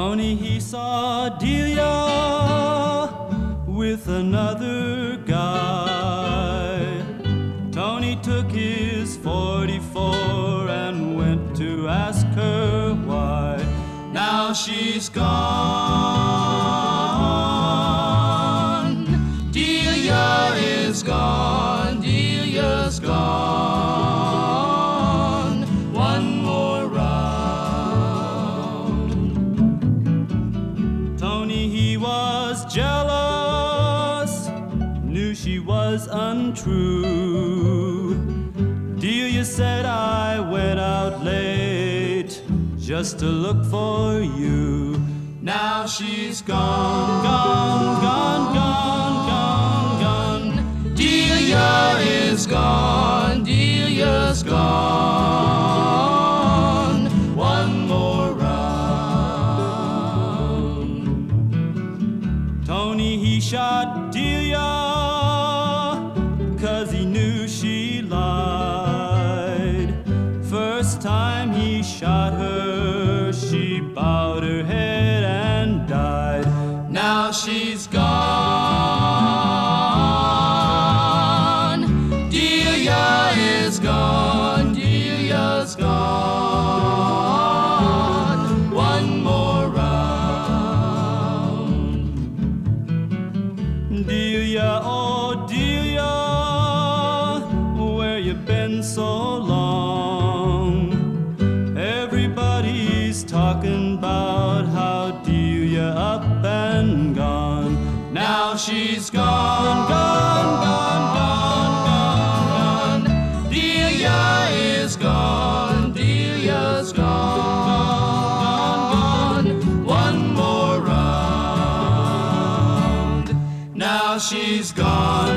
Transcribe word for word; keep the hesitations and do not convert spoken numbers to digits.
Tony, he saw Delia with another guy. Tony took his forty-four and went to ask her why. Now she's gone, Delia is gone, Delia's gone. One more round. Tony, he was jealous, knew she was untrue. Delia said, I went out late just to look for you. Now she's gone, gone, gone, gone, gone, gone. Delia is gone, Delia's gone. One more round. Tony, he shot Delia 'cause he knew she lied. First time he shot her, she bowed her head and died. Now she's gone, Delia is gone, Delia's gone. One more round. Delia, oh Delia, where you been so long? Everybody's talking about how Delia up and gone. Now she's gone, gone, gone, gone, gone, gone. Delia is gone, Delia's gone, gone, gone. One more round. Now she's gone.